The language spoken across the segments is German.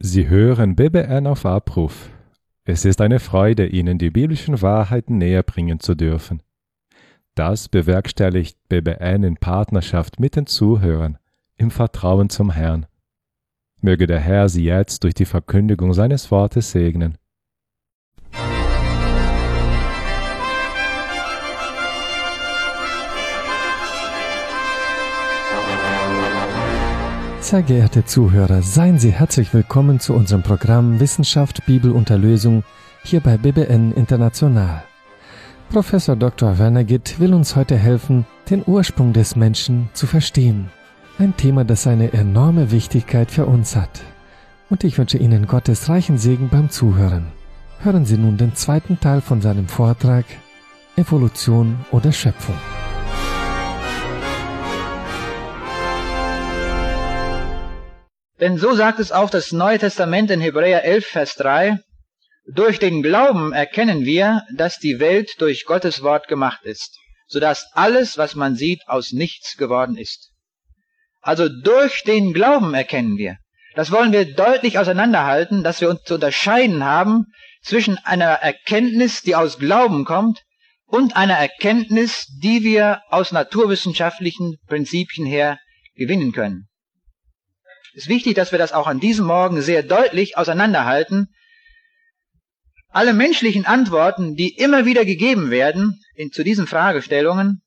Sie hören BBN auf Abruf. Es ist eine Freude, Ihnen die biblischen Wahrheiten näherbringen zu dürfen. Das bewerkstelligt BBN in Partnerschaft mit den Zuhörern, im Vertrauen zum Herrn. Möge der Herr Sie jetzt durch die Verkündigung seines Wortes segnen. Sehr geehrte Zuhörer, seien Sie herzlich willkommen zu unserem Programm Wissenschaft, Bibel und Erlösung hier bei BBN International. Professor Dr. Werner Gitt will uns heute helfen, den Ursprung des Menschen zu verstehen. Ein Thema, das eine enorme Wichtigkeit für uns hat. Und ich wünsche Ihnen Gottes reichen Segen beim Zuhören. Hören Sie nun den zweiten Teil von seinem Vortrag Evolution oder Schöpfung. Denn so sagt es auch das Neue Testament in Hebräer 11, Vers 3, durch den Glauben erkennen wir, dass die Welt durch Gottes Wort gemacht ist, sodass alles, was man sieht, aus nichts geworden ist. Also durch den Glauben erkennen wir. Das wollen wir deutlich auseinanderhalten, dass wir uns zu unterscheiden haben zwischen einer Erkenntnis, die aus Glauben kommt, und einer Erkenntnis, die wir aus naturwissenschaftlichen Prinzipien her gewinnen können. Es ist wichtig, dass wir das auch an diesem Morgen sehr deutlich auseinanderhalten. Alle menschlichen Antworten, die immer wieder gegeben werden zu diesen Fragestellungen,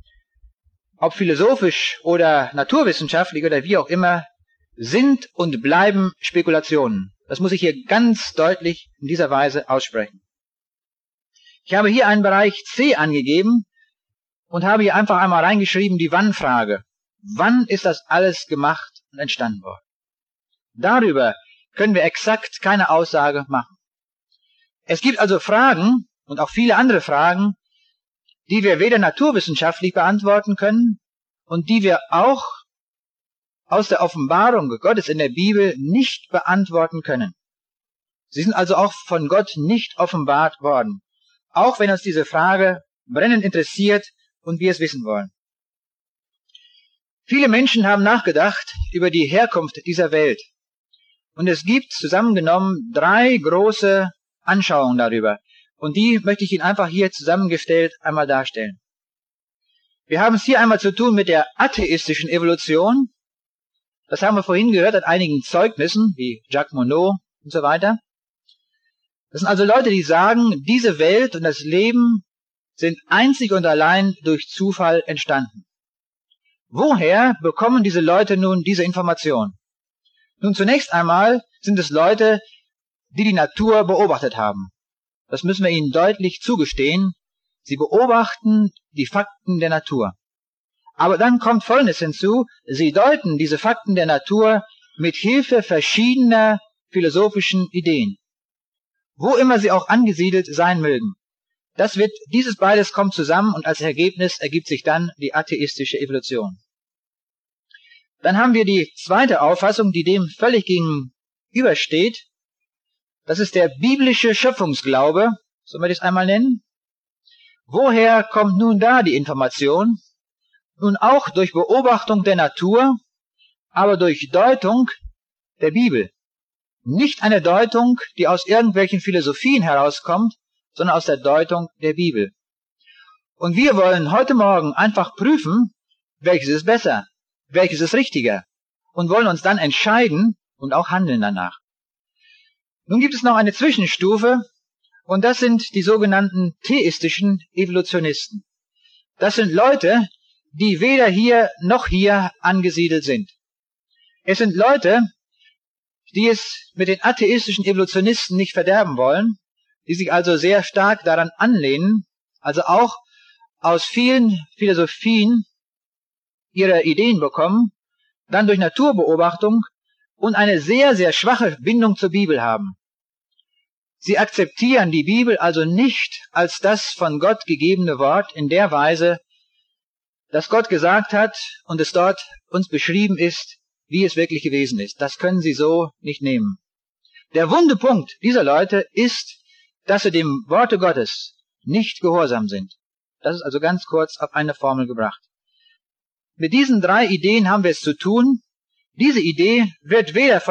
ob philosophisch oder naturwissenschaftlich oder wie auch immer, sind und bleiben Spekulationen. Das muss ich hier ganz deutlich in dieser Weise aussprechen. Ich habe hier einen Bereich C angegeben und habe hier einfach einmal reingeschrieben die Wann-Frage. Wann ist das alles gemacht und entstanden worden? Darüber können wir exakt keine Aussage machen. Es gibt also Fragen und auch viele andere Fragen, die wir weder naturwissenschaftlich beantworten können und die wir auch aus der Offenbarung Gottes in der Bibel nicht beantworten können. Sie sind also auch von Gott nicht offenbart worden, auch wenn uns diese Frage brennend interessiert und wir es wissen wollen. Viele Menschen haben nachgedacht über die Herkunft dieser Welt. Und es gibt zusammengenommen 3 große Anschauungen darüber. Und die möchte ich Ihnen einfach hier zusammengestellt einmal darstellen. Wir haben es hier einmal zu tun mit der atheistischen Evolution. Das haben wir vorhin gehört an einigen Zeugnissen, wie Jacques Monod und so weiter. Das sind also Leute, die sagen, diese Welt und das Leben sind einzig und allein durch Zufall entstanden. Woher bekommen diese Leute nun diese Information? Nun, zunächst einmal sind es Leute, die die Natur beobachtet haben. Das müssen wir ihnen deutlich zugestehen. Sie beobachten die Fakten der Natur. Aber dann kommt Folgendes hinzu. Sie deuten diese Fakten der Natur mit Hilfe verschiedener philosophischen Ideen. Wo immer sie auch angesiedelt sein mögen. Dieses beides kommt zusammen und als Ergebnis ergibt sich dann die atheistische Evolution. Dann haben wir die zweite Auffassung, die dem völlig gegenübersteht. Das ist der biblische Schöpfungsglaube, sollen wir das einmal nennen. Woher kommt nun da die Information? Nun auch durch Beobachtung der Natur, aber durch Deutung der Bibel. Nicht eine Deutung, die aus irgendwelchen Philosophien herauskommt, sondern aus der Deutung der Bibel. Und wir wollen heute Morgen einfach prüfen, welches ist besser, welches ist richtiger, und wollen uns dann entscheiden und auch handeln danach. Nun gibt es noch eine Zwischenstufe, und das sind die sogenannten theistischen Evolutionisten. Das sind Leute, die weder hier noch hier angesiedelt sind. Es sind Leute, die es mit den atheistischen Evolutionisten nicht verderben wollen, die sich also sehr stark daran anlehnen, also auch aus vielen Philosophien ihre Ideen bekommen, dann durch Naturbeobachtung und eine sehr, sehr schwache Bindung zur Bibel haben. Sie akzeptieren die Bibel also nicht als das von Gott gegebene Wort in der Weise, dass Gott gesagt hat und es dort uns beschrieben ist, wie es wirklich gewesen ist. Das können sie so nicht nehmen. Der wunde Punkt dieser Leute ist, dass sie dem Worte Gottes nicht gehorsam sind. Das ist also ganz kurz auf eine Formel gebracht. Mit diesen 3 Ideen haben wir es zu tun. Diese Idee wird weder von den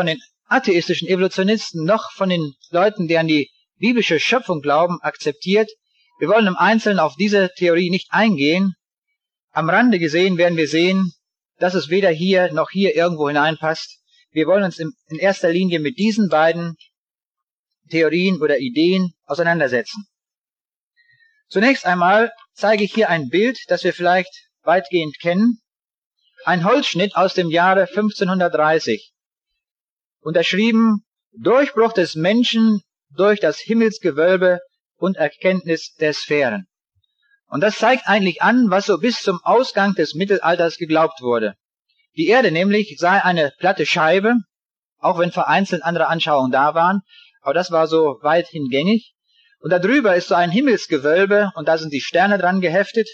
atheistischen Evolutionisten noch von den Leuten, die an die biblische Schöpfung glauben, akzeptiert. Wir wollen im Einzelnen auf diese Theorie nicht eingehen. Am Rande gesehen werden wir sehen, dass es weder hier noch hier irgendwo hineinpasst. Wir wollen uns in erster Linie mit diesen beiden Theorien oder Ideen auseinandersetzen. Zunächst einmal zeige ich hier ein Bild, das wir vielleicht weitgehend kennen. Ein Holzschnitt aus dem Jahre 1530. Unterschrieben: Durchbruch des Menschen durch das Himmelsgewölbe und Erkenntnis der Sphären. Und das zeigt eigentlich an, was so bis zum Ausgang des Mittelalters geglaubt wurde. Die Erde nämlich sei eine platte Scheibe, auch wenn vereinzelt andere Anschauungen da waren, aber das war so weithin gängig. Und darüber ist so ein Himmelsgewölbe und da sind die Sterne dran geheftet.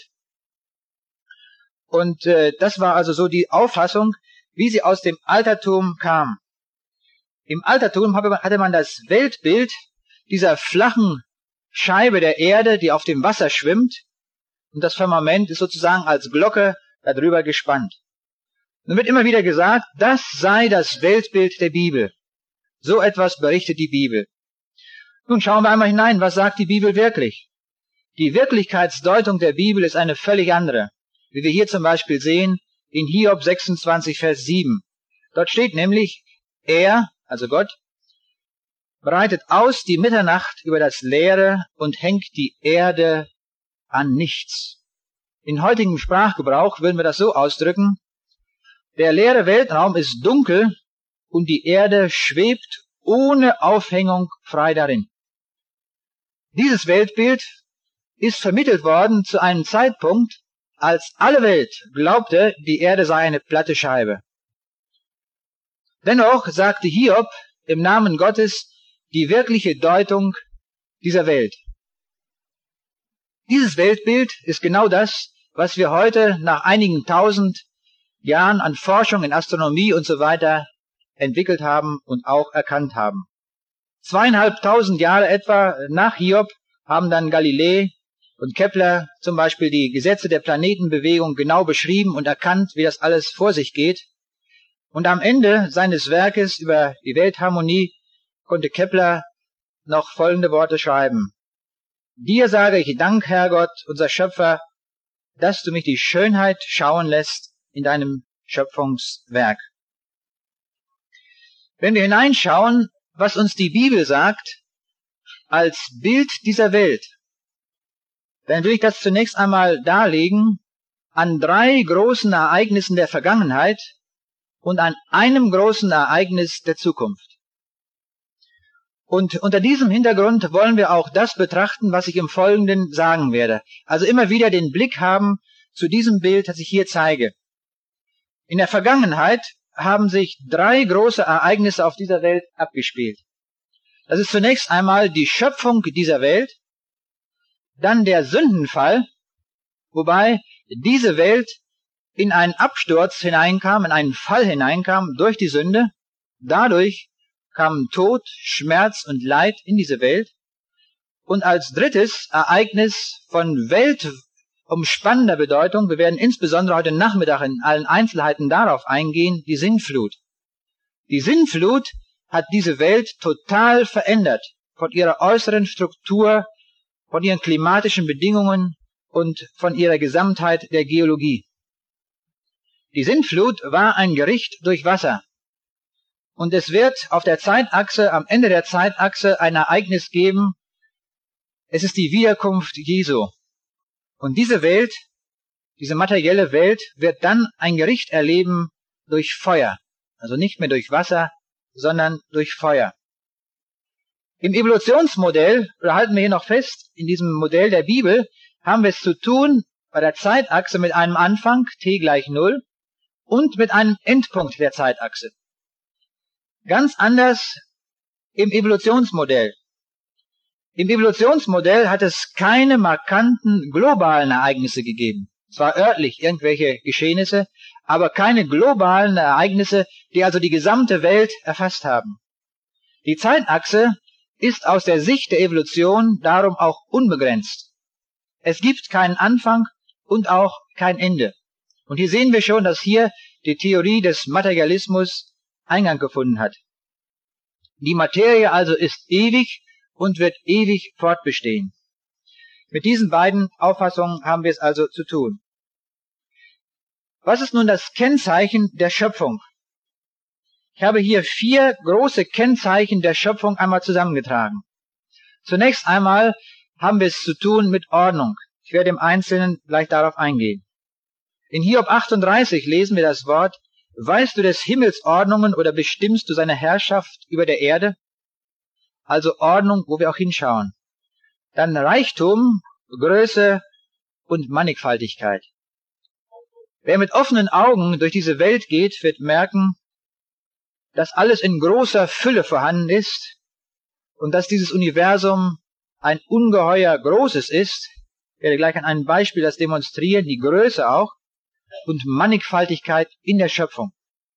Und das war also so die Auffassung, wie sie aus dem Altertum kam. Im Altertum hatte man das Weltbild dieser flachen Scheibe der Erde, die auf dem Wasser schwimmt, und das Firmament ist sozusagen als Glocke darüber gespannt. Nun wird immer wieder gesagt, das sei das Weltbild der Bibel. So etwas berichtet die Bibel. Nun schauen wir einmal hinein, was sagt die Bibel wirklich? Die Wirklichkeitsdeutung der Bibel ist eine völlig andere, wie wir hier zum Beispiel sehen in Hiob 26, Vers 7. Dort steht nämlich, er, also Gott, breitet aus die Mitternacht über das Leere und hängt die Erde an nichts. In heutigem Sprachgebrauch würden wir das so ausdrücken: Der leere Weltraum ist dunkel und die Erde schwebt ohne Aufhängung frei darin. Dieses Weltbild ist vermittelt worden zu einem Zeitpunkt, als alle Welt glaubte, die Erde sei eine platte Scheibe. Dennoch sagte Hiob im Namen Gottes die wirkliche Deutung dieser Welt. Dieses Weltbild ist genau das, was wir heute nach einigen tausend Jahren an Forschung in Astronomie und so weiter entwickelt haben und auch erkannt haben. 2500 Jahre etwa nach Hiob haben dann Galilei und Kepler zum Beispiel die Gesetze der Planetenbewegung genau beschrieben und erkannt, wie das alles vor sich geht. Und am Ende seines Werkes über die Weltharmonie konnte Kepler noch folgende Worte schreiben: Dir sage ich Dank, Herrgott, unser Schöpfer, dass du mich die Schönheit schauen lässt in deinem Schöpfungswerk. Wenn wir hineinschauen, was uns die Bibel sagt, als Bild dieser Welt, dann will ich das zunächst einmal darlegen an 3 großen Ereignissen der Vergangenheit und an einem großen Ereignis der Zukunft. Und unter diesem Hintergrund wollen wir auch das betrachten, was ich im Folgenden sagen werde. Also immer wieder den Blick haben zu diesem Bild, das ich hier zeige. In der Vergangenheit haben sich 3 große Ereignisse auf dieser Welt abgespielt. Das ist zunächst einmal die Schöpfung dieser Welt, dann der Sündenfall, wobei diese Welt in einen Absturz hineinkam, in einen Fall hineinkam durch die Sünde. Dadurch kamen Tod, Schmerz und Leid in diese Welt. Und als drittes Ereignis von weltumspannender Bedeutung, wir werden insbesondere heute Nachmittag in allen Einzelheiten darauf eingehen, die Sintflut. Die Sintflut hat diese Welt total verändert, von ihrer äußeren Struktur, von ihren klimatischen Bedingungen und von ihrer Gesamtheit der Geologie. Die Sintflut war ein Gericht durch Wasser. Und es wird auf der Zeitachse, am Ende der Zeitachse, ein Ereignis geben. Es ist die Wiederkunft Jesu. Und diese Welt, diese materielle Welt, wird dann ein Gericht erleben durch Feuer. Also nicht mehr durch Wasser, sondern durch Feuer. Im Evolutionsmodell, oder halten wir hier noch fest, in diesem Modell der Bibel, haben wir es zu tun bei der Zeitachse mit einem Anfang, t = 0, und mit einem Endpunkt der Zeitachse. Ganz anders im Evolutionsmodell. Im Evolutionsmodell hat es keine markanten globalen Ereignisse gegeben. Zwar örtlich irgendwelche Geschehnisse, aber keine globalen Ereignisse, die also die gesamte Welt erfasst haben. Die Zeitachse ist aus der Sicht der Evolution darum auch unbegrenzt. Es gibt keinen Anfang und auch kein Ende. Und hier sehen wir schon, dass hier die Theorie des Materialismus Eingang gefunden hat. Die Materie also ist ewig und wird ewig fortbestehen. Mit diesen beiden Auffassungen haben wir es also zu tun. Was ist nun das Kennzeichen der Schöpfung? Ich habe hier 4 große Kennzeichen der Schöpfung einmal zusammengetragen. Zunächst einmal haben wir es zu tun mit Ordnung. Ich werde im Einzelnen gleich darauf eingehen. In Hiob 38 lesen wir das Wort: Weißt du des Himmels Ordnungen oder bestimmst du seine Herrschaft über der Erde? Also Ordnung, wo wir auch hinschauen. Dann Reichtum, Größe und Mannigfaltigkeit. Wer mit offenen Augen durch diese Welt geht, wird merken, dass alles in großer Fülle vorhanden ist und dass dieses Universum ein ungeheuer großes ist. Ich werde gleich an einem Beispiel das demonstrieren, die Größe auch und Mannigfaltigkeit in der Schöpfung.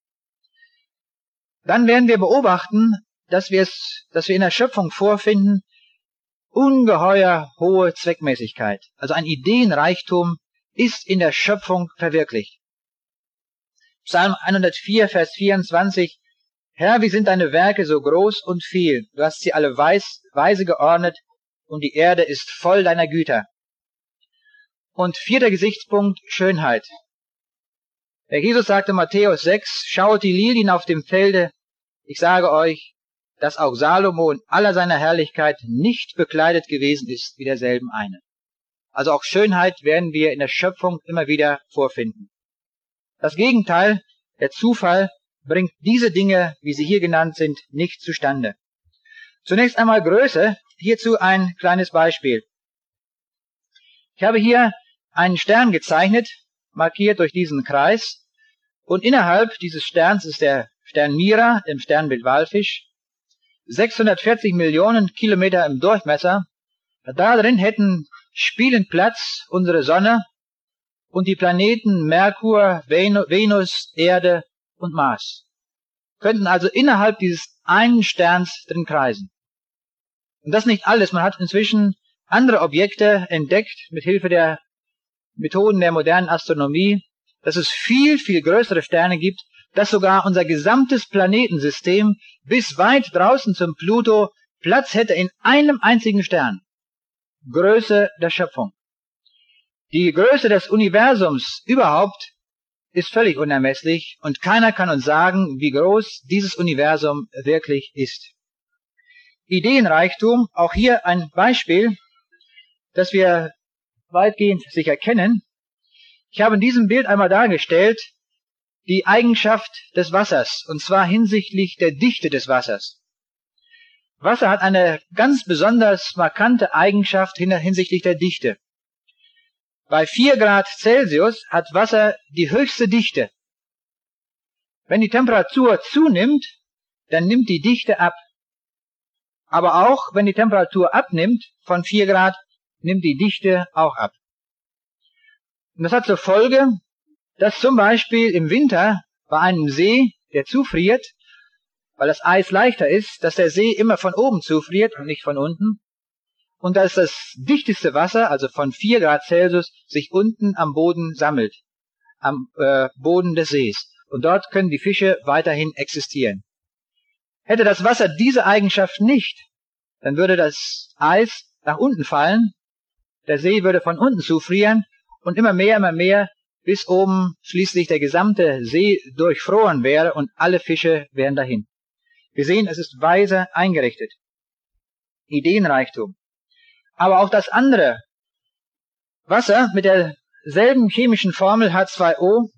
Dann werden wir beobachten, dass wir in der Schöpfung vorfinden, ungeheuer hohe Zweckmäßigkeit. Also ein Ideenreichtum ist in der Schöpfung verwirklicht. Psalm 104, Vers 24: Herr, wie sind deine Werke so groß und viel? Du hast sie alle weise geordnet und die Erde ist voll deiner Güter. Und 4. Gesichtspunkt, Schönheit. Der Jesus sagte Matthäus 6, schaut die Lilien auf dem Felde, ich sage euch, dass auch Salomo in aller seiner Herrlichkeit nicht bekleidet gewesen ist wie derselben eine. Also auch Schönheit werden wir in der Schöpfung immer wieder vorfinden. Das Gegenteil, der Zufall, bringt diese Dinge, wie sie hier genannt sind, nicht zustande. Zunächst einmal Größe, hierzu ein kleines Beispiel. Ich habe hier einen Stern gezeichnet, markiert durch diesen Kreis, und innerhalb dieses Sterns ist der Stern Mira, im Sternbild Walfisch, 640 Millionen Kilometer im Durchmesser. Da drin hätten spielend Platz unsere Sonne und die Planeten Merkur, Venus, Erde und Mars. Könnten also innerhalb dieses einen Sterns drin kreisen. Und das nicht alles. Man hat inzwischen andere Objekte entdeckt, mit Hilfe der Methoden der modernen Astronomie, dass es viel, viel größere Sterne gibt, dass sogar unser gesamtes Planetensystem bis weit draußen zum Pluto Platz hätte in einem einzigen Stern. Größe der Schöpfung. Die Größe des Universums überhaupt ist völlig unermesslich und keiner kann uns sagen, wie groß dieses Universum wirklich ist. Ideenreichtum, auch hier ein Beispiel, das wir weitgehend sicher kennen. Ich habe in diesem Bild einmal dargestellt die Eigenschaft des Wassers, und zwar hinsichtlich der Dichte des Wassers. Wasser hat eine ganz besonders markante Eigenschaft hinsichtlich der Dichte. Bei 4 Grad Celsius hat Wasser die höchste Dichte. Wenn die Temperatur zunimmt, dann nimmt die Dichte ab. Aber auch wenn die Temperatur abnimmt von 4 Grad, nimmt die Dichte auch ab. Und das hat zur Folge, dass zum Beispiel im Winter bei einem See, der zufriert, weil das Eis leichter ist, dass der See immer von oben zufriert und nicht von unten. Und dass das dichteste Wasser, also von 4 Grad Celsius, sich unten am Boden sammelt, am Boden des Sees. Und dort können die Fische weiterhin existieren. Hätte das Wasser diese Eigenschaft nicht, dann würde das Eis nach unten fallen, der See würde von unten zufrieren und immer mehr, bis oben schließlich der gesamte See durchfroren wäre und alle Fische wären dahin. Wir sehen, es ist weise eingerichtet. Ideenreichtum. Aber auch das andere, Wasser mit derselben chemischen Formel H2O,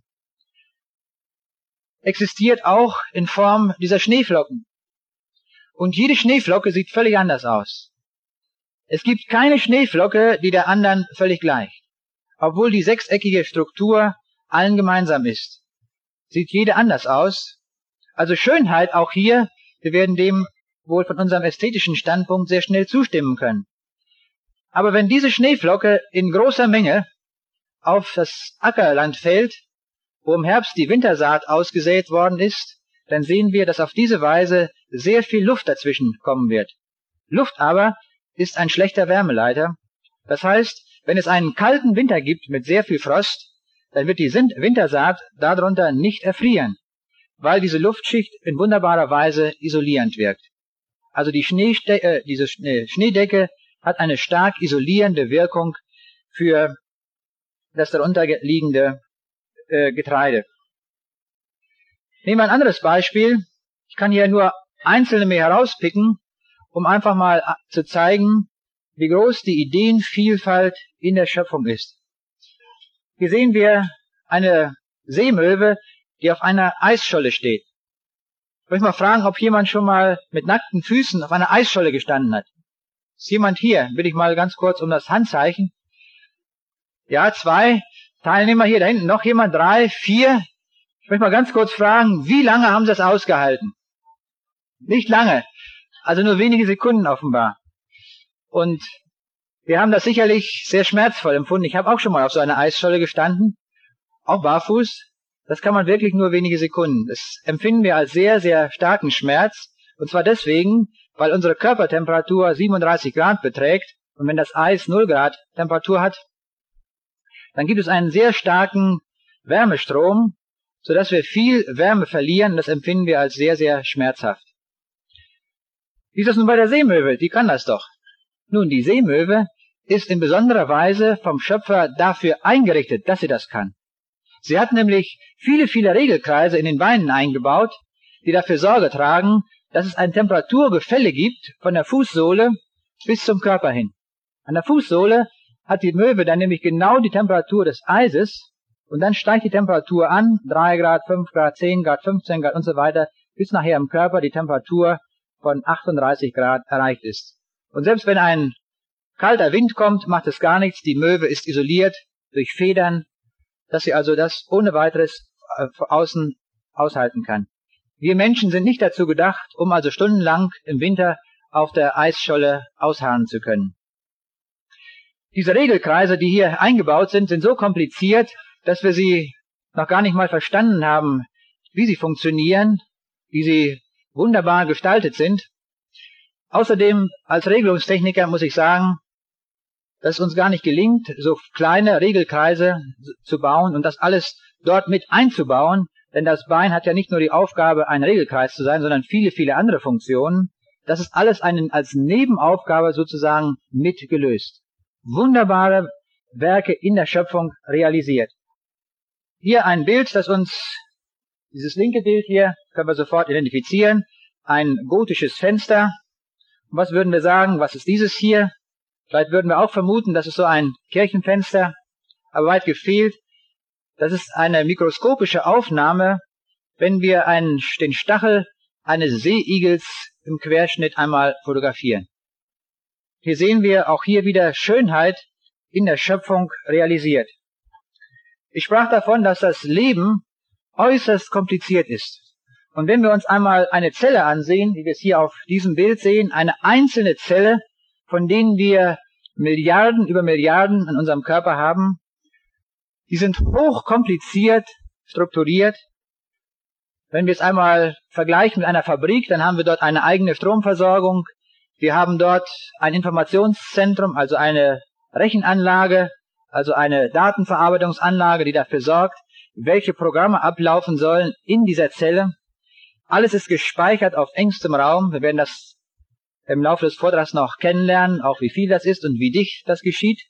existiert auch in Form dieser Schneeflocken. Und jede Schneeflocke sieht völlig anders aus. Es gibt keine Schneeflocke, die der anderen völlig gleicht. Obwohl die sechseckige Struktur allen gemeinsam ist, sieht jede anders aus. Also Schönheit auch hier, wir werden dem wohl von unserem ästhetischen Standpunkt sehr schnell zustimmen können. Aber wenn diese Schneeflocke in großer Menge auf das Ackerland fällt, wo im Herbst die Wintersaat ausgesät worden ist, dann sehen wir, dass auf diese Weise sehr viel Luft dazwischen kommen wird. Luft aber ist ein schlechter Wärmeleiter. Das heißt, wenn es einen kalten Winter gibt mit sehr viel Frost, dann wird die Wintersaat darunter nicht erfrieren, weil diese Luftschicht in wunderbarer Weise isolierend wirkt. Also die diese Schneedecke hat eine stark isolierende Wirkung für das darunter liegende Getreide. Nehmen wir ein anderes Beispiel. Ich kann hier nur einzelne mir herauspicken, um einfach mal zu zeigen, wie groß die Ideenvielfalt in der Schöpfung ist. Hier sehen wir eine Seemöwe, die auf einer Eisscholle steht. Ich möchte mal fragen, ob jemand schon mal mit nackten Füßen auf einer Eisscholle gestanden hat. Ist jemand hier? Bitte ich mal ganz kurz um das Handzeichen. Ja, 2 Teilnehmer hier, da hinten noch jemand, 3, 4. Ich möchte mal ganz kurz fragen, wie lange haben Sie das ausgehalten? Nicht lange, also nur wenige Sekunden offenbar. Und wir haben das sicherlich sehr schmerzvoll empfunden. Ich habe auch schon mal auf so einer Eisscholle gestanden, auch barfuß. Das kann man wirklich nur wenige Sekunden. Das empfinden wir als sehr, sehr starken Schmerz. Und zwar deswegen, weil unsere Körpertemperatur 37 Grad beträgt. Und wenn das Eis 0 Grad Temperatur hat, dann gibt es einen sehr starken Wärmestrom, sodass wir viel Wärme verlieren. Das empfinden wir als sehr, sehr schmerzhaft. Wie ist das nun bei der Seemöwe? Die kann das doch. Nun, die Seemöwe ist in besonderer Weise vom Schöpfer dafür eingerichtet, dass sie das kann. Sie hat nämlich viele, viele Regelkreise in den Beinen eingebaut, die dafür Sorge tragen, dass es ein Temperaturgefälle gibt von der Fußsohle bis zum Körper hin. An der Fußsohle hat die Möwe dann nämlich genau die Temperatur des Eises und dann steigt die Temperatur an, 3 Grad, 5 Grad, 10 Grad, 15 Grad und so weiter, bis nachher im Körper die Temperatur von 38 Grad erreicht ist. Und selbst wenn ein kalter Wind kommt, macht es gar nichts, die Möwe ist isoliert durch Federn, dass sie also das ohne weiteres außen aushalten kann. Wir Menschen sind nicht dazu gedacht, um also stundenlang im Winter auf der Eisscholle ausharren zu können. Diese Regelkreise, die hier eingebaut sind, sind so kompliziert, dass wir sie noch gar nicht mal verstanden haben, wie sie funktionieren, wie sie wunderbar gestaltet sind. Außerdem, als Regelungstechniker muss ich sagen, dass es uns gar nicht gelingt, so kleine Regelkreise zu bauen und das alles dort mit einzubauen, denn das Bein hat ja nicht nur die Aufgabe, ein Regelkreis zu sein, sondern viele, viele andere Funktionen. Das ist alles als Nebenaufgabe sozusagen mitgelöst. Wunderbare Werke in der Schöpfung realisiert. Hier ein Bild, das uns, dieses linke Bild hier, können wir sofort identifizieren, ein gotisches Fenster. Und was würden wir sagen, was ist dieses hier? Vielleicht würden wir auch vermuten, das ist so ein Kirchenfenster, aber weit gefehlt. Das ist eine mikroskopische Aufnahme, wenn wir den Stachel eines Seeigels im Querschnitt einmal fotografieren. Hier sehen wir auch hier wieder Schönheit in der Schöpfung realisiert. Ich sprach davon, dass das Leben äußerst kompliziert ist. Und wenn wir uns einmal eine Zelle ansehen, wie wir es hier auf diesem Bild sehen, eine einzelne Zelle, von denen wir Milliarden über Milliarden in unserem Körper haben, die sind hochkompliziert strukturiert. Wenn wir es einmal vergleichen mit einer Fabrik, dann haben wir dort eine eigene Stromversorgung. Wir haben dort ein Informationszentrum, also eine Rechenanlage, also eine Datenverarbeitungsanlage, die dafür sorgt, welche Programme ablaufen sollen in dieser Zelle. Alles ist gespeichert auf engstem Raum. Wir werden das im Laufe des Vortrags noch kennenlernen, auch wie viel das ist und wie dicht das geschieht.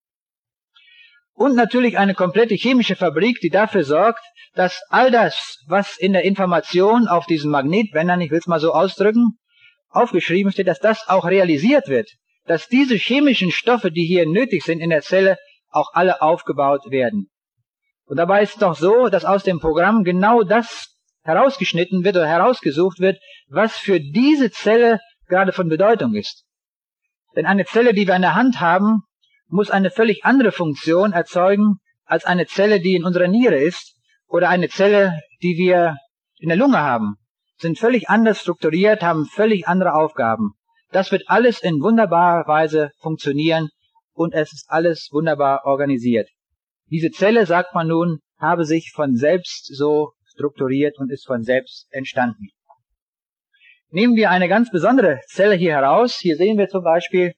Und natürlich eine komplette chemische Fabrik, die dafür sorgt, dass all das, was in der Information auf diesen Magnetbändern, ich will es mal so ausdrücken, aufgeschrieben steht, dass das auch realisiert wird, dass diese chemischen Stoffe, die hier nötig sind in der Zelle, auch alle aufgebaut werden. Und dabei ist es doch so, dass aus dem Programm genau das herausgeschnitten wird oder herausgesucht wird, was für diese Zelle gerade von Bedeutung ist. Denn eine Zelle, die wir in der Hand haben, muss eine völlig andere Funktion erzeugen als eine Zelle, die in unserer Niere ist oder eine Zelle, die wir in der Lunge haben. Sind völlig anders strukturiert, haben völlig andere Aufgaben. Das wird alles in wunderbarer Weise funktionieren und es ist alles wunderbar organisiert. Diese Zelle, sagt man nun, habe sich von selbst so strukturiert und ist von selbst entstanden. Nehmen wir eine ganz besondere Zelle hier heraus. Hier sehen wir zum Beispiel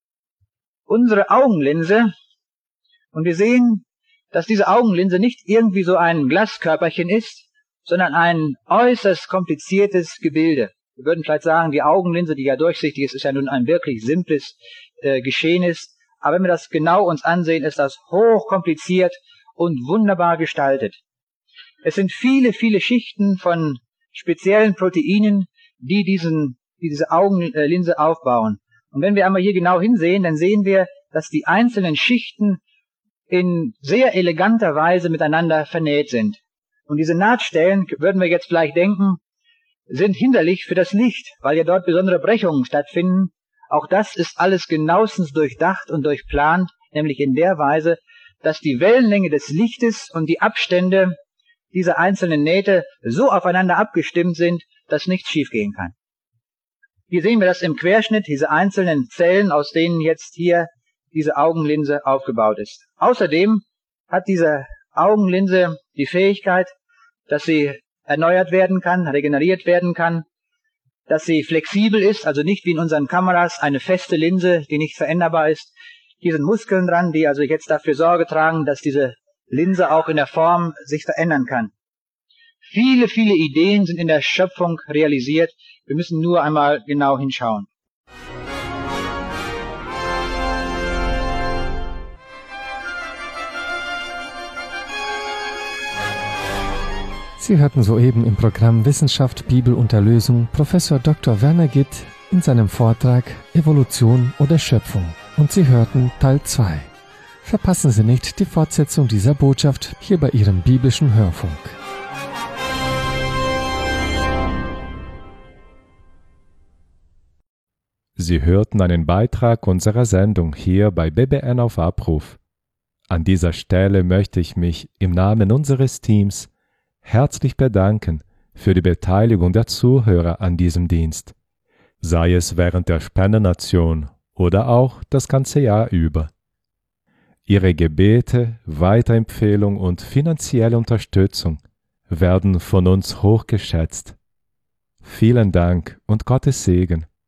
unsere Augenlinse und wir sehen, dass diese Augenlinse nicht irgendwie so ein Glaskörperchen ist, sondern ein äußerst kompliziertes Gebilde. Wir würden vielleicht sagen, die Augenlinse, die ja durchsichtig ist, ist ja nun ein wirklich simples Geschehnis. Aber wenn wir das genau uns ansehen, ist das hochkompliziert und wunderbar gestaltet. Es sind viele, viele Schichten von speziellen Proteinen, die diese Augenlinse aufbauen. Und wenn wir einmal hier genau hinsehen, dann sehen wir, dass die einzelnen Schichten in sehr eleganter Weise miteinander vernäht sind. Und diese Nahtstellen, würden wir jetzt vielleicht denken, sind hinderlich für das Licht, weil ja dort besondere Brechungen stattfinden. Auch das ist alles genauestens durchdacht und durchplant, nämlich in der Weise, dass die Wellenlänge des Lichtes und die Abstände dieser einzelnen Nähte so aufeinander abgestimmt sind, dass nichts schiefgehen kann. Hier sehen wir das im Querschnitt, diese einzelnen Zellen, aus denen jetzt hier diese Augenlinse aufgebaut ist. Außerdem hat diese Augenlinse die Fähigkeit, dass sie erneuert werden kann, regeneriert werden kann, dass sie flexibel ist, also nicht wie in unseren Kameras eine feste Linse, die nicht veränderbar ist. Hier sind Muskeln dran, die also jetzt dafür Sorge tragen, dass diese Linse auch in der Form sich verändern kann. Viele, viele Ideen sind in der Schöpfung realisiert. Wir müssen nur einmal genau hinschauen. Sie hörten soeben im Programm Wissenschaft, Bibel und Erlösung Professor Dr. Werner Gitt in seinem Vortrag Evolution oder Schöpfung. Und Sie hörten Teil 2. Verpassen Sie nicht die Fortsetzung dieser Botschaft hier bei Ihrem biblischen Hörfunk. Sie hörten einen Beitrag unserer Sendung hier bei BBN auf Abruf. An dieser Stelle möchte ich mich im Namen unseres Teams herzlich bedanken für die Beteiligung der Zuhörer an diesem Dienst, sei es während der Spendenaktion oder auch das ganze Jahr über. Ihre Gebete, Weiterempfehlung und finanzielle Unterstützung werden von uns hochgeschätzt. Vielen Dank und Gottes Segen.